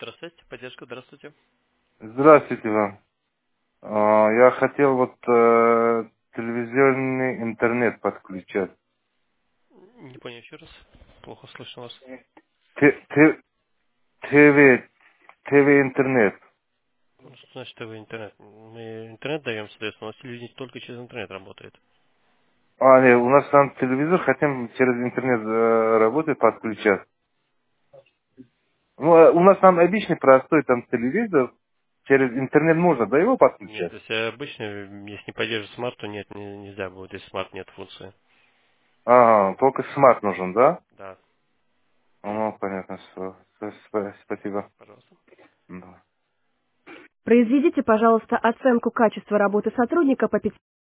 Здравствуйте, поддержка, здравствуйте. Здравствуйте вам. Я хотел телевизионный интернет подключать. Не понял еще раз. Плохо слышно вас. Т- т- ТВ, ТВ интернет. Ну, что значит ТВ интернет? Мы интернет даем, соответственно, у нас телевидение только через интернет работает. Нет, у нас там телевизор, хотим через интернет работать, подключать. Ну, у нас там обычный простой там телевизор, через интернет можно, да, его Нет, подключать? если обычно, если не поддерживать смарт, то нет, нельзя будет, если смарт нет функции. Только смарт нужен, да? Да, Понятно, все. Спасибо. пожалуйста. Да. Произведите, пожалуйста, оценку качества работы сотрудника по